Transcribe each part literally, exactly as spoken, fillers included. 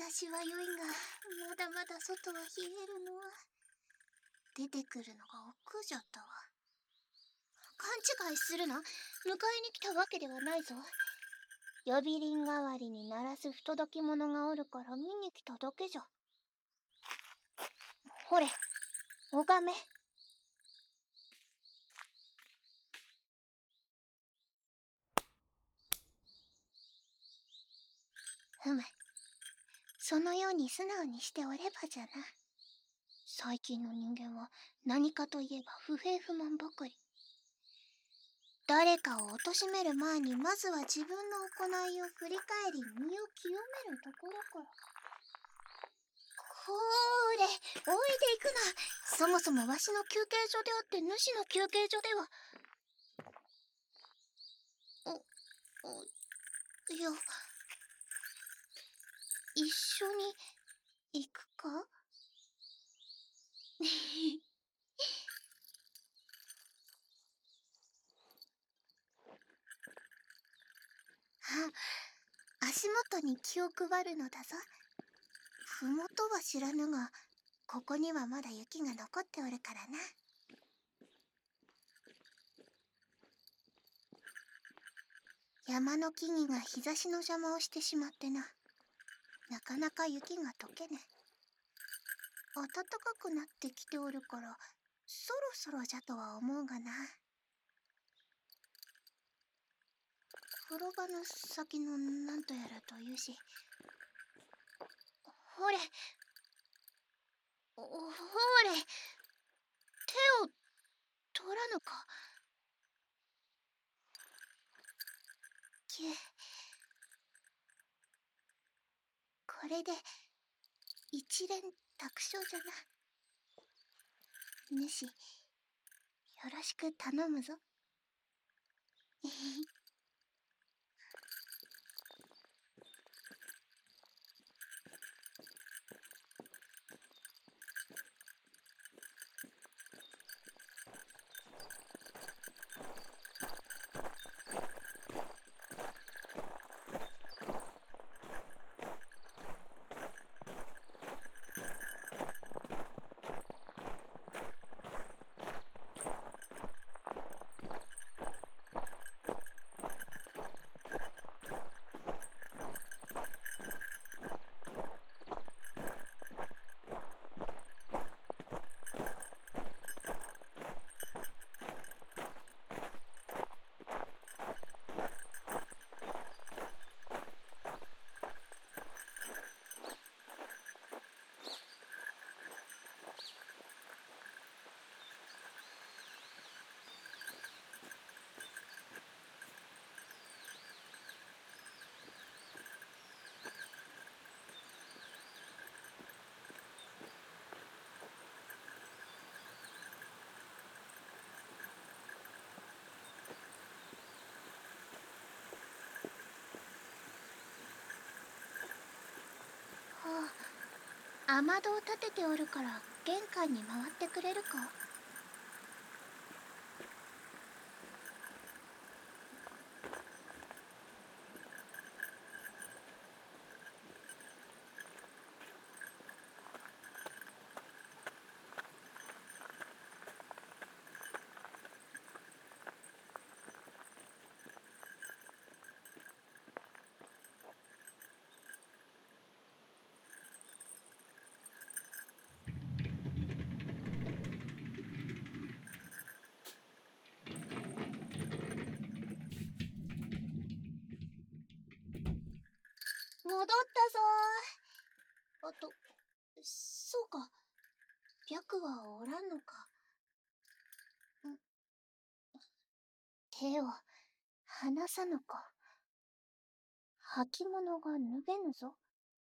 差しは良いが、まだまだ外は冷えるの。出てくるのが億劫じゃったわ。勘違いするな。迎えに来たわけではないぞ。呼び鈴代わりに鳴らす不届き者がおるから見に来ただけじゃ。ほれ、拝め。ふむ。そのように素直にしておればじゃな。最近の人間は何かといえば不平不満ばかり。誰かを貶める前にまずは自分の行いを振り返り身を清めるところから。ほーれ、おいで行くな。そもそもわしの休憩所であって主の休憩所では。お、お、いや、一緒に行くかあ、足元に気を配るのだぞ。ふもとは知らぬが、ここにはまだ雪が残っておるからな。山の木々が日差しの邪魔をしてしまってな。なかなか雪が溶けね。暖かくなってきておるから、そろそろじゃとは思うがな。風呂場の先のなんとやらというし。ほれ、おほれ、手を取らぬか。きゅこれで一連卓勝じゃな。主、よろしく頼むぞ。雨戸を立てておるから玄関に回ってくれるか。戻ったぞー。あと、そうか。白はおらんのか。ん手を離さぬか。履物が脱げぬぞ。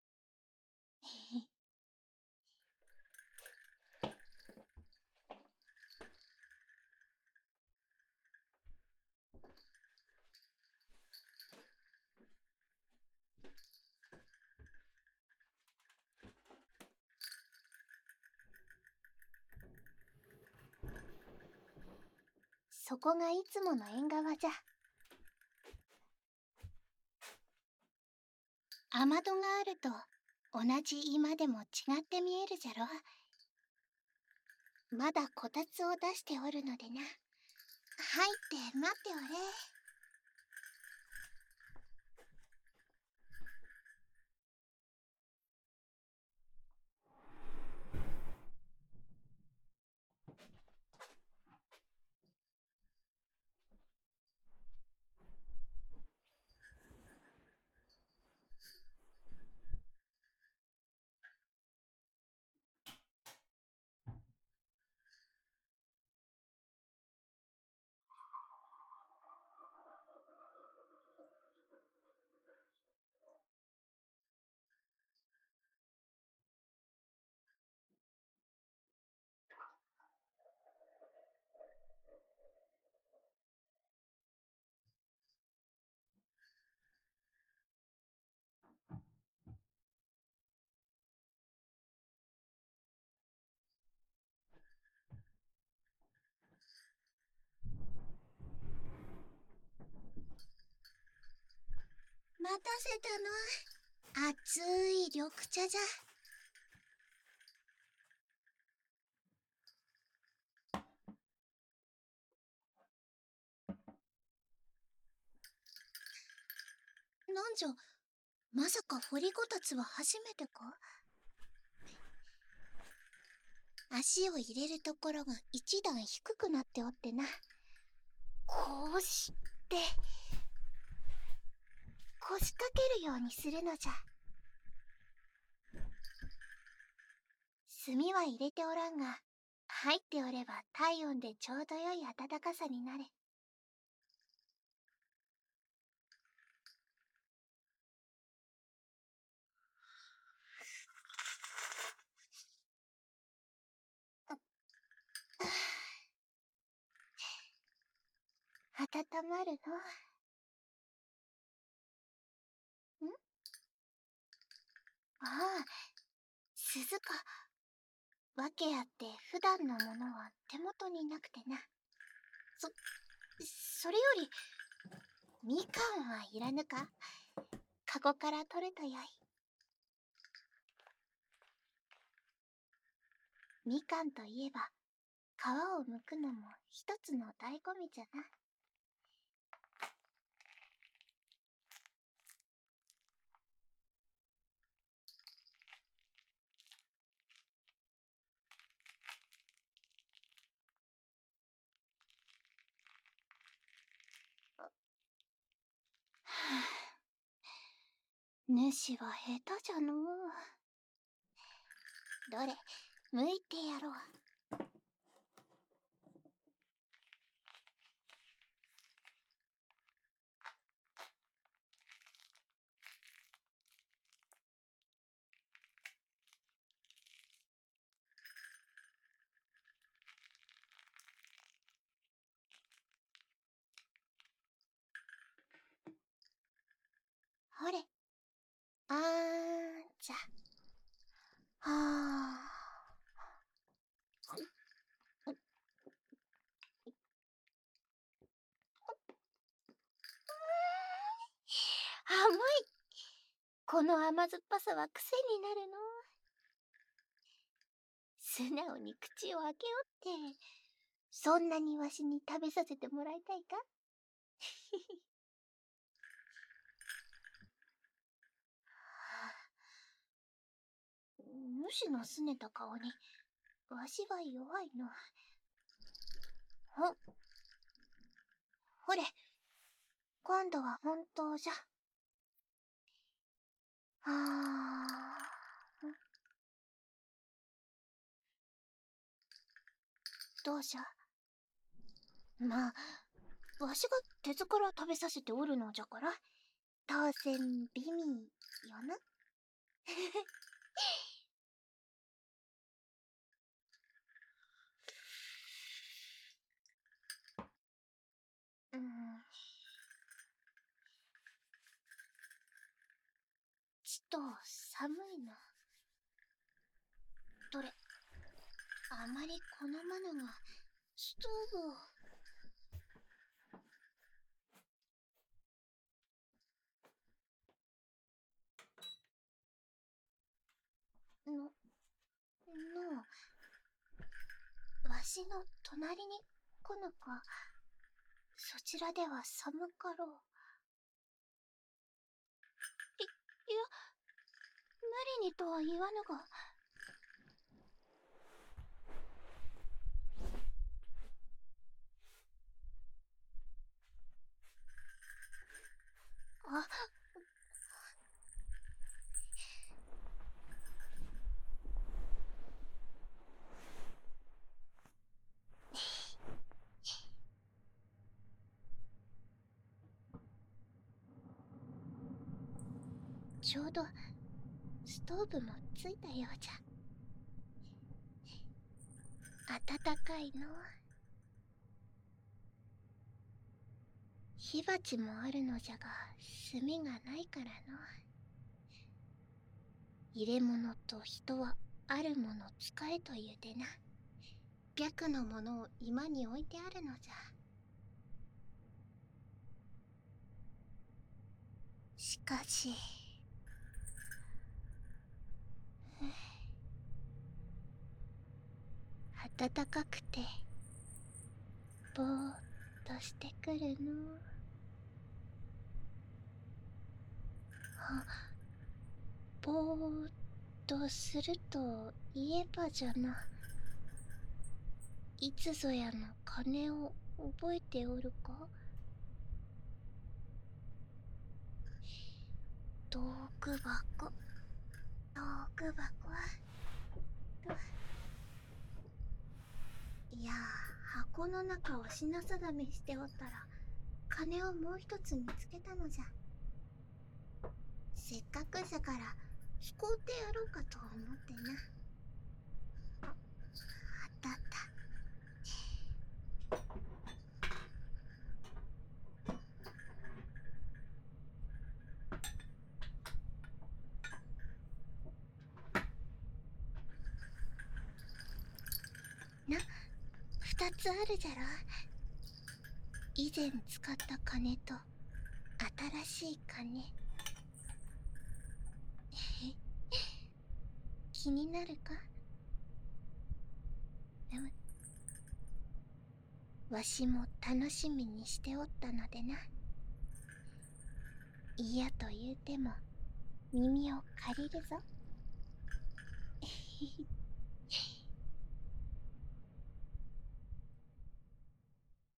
そこがいつもの縁側じゃ。雨戸があると同じ今でも違って見えるじゃろ。まだこたつを出しておるのでな。入って待っておれ。待たせたの。熱い緑茶じゃ。なんじゃ、まさか掘りごたつは初めてか？足を入れるところが一段低くなっておってな。こうして腰掛けるようにするのじゃ。炭は入れておらんが、入っておれば体温でちょうどよい暖かさになる。温まるの。ん？ああ、鈴か。わけあって普段のものは手元になくてな。そ、それより、みかんはいらぬか？カゴから取るとよい。みかんといえば、皮を剥くのも一つの醍醐味じゃな。主は下手じゃのう。どれ、剥いてやろう。ほれ。あーんじゃ。はあ。甘い。この甘酸っぱさは癖になるの。素直に口を開けおって。そんなにわしに食べさせてもらいたいか？主の拗ねた顔に、わしは弱いの。ほ、ほれ、今度は本当じゃ。はあ。どうじゃ？まあ、わしが鉄から食べさせておるのじゃから、当然美味よな。うん。ちと寒いな。どれ、あまり好まぬが、ストーブを。 しの隣に来ぬか。そちらでは寒かろう。い、いや、無理にとは言わぬが。あ、ちょうどストーブもついたようじゃ。暖かいの。火鉢もあるのじゃが炭がないからの。入れ物と人はあるもの使えと言うてな。白のものを居間に置いてあるのじゃ。しかし暖かくてぼーっとしてくるの。あ、ぼーっとするといえばじゃな。いつぞやの鐘を覚えておるか。道具箱、道具箱と。いや、箱の中を品定めしておったら鐘をもう一つ見つけたのじゃ。せっかくじゃから聞こうてやろうかと思ってな。あ、あったあった。な、二つあるじゃろ。以前使った鐘と新しい鐘。気になるか。うむ、わしも楽しみにしておったのでな。嫌と言うても耳を借りるぞ。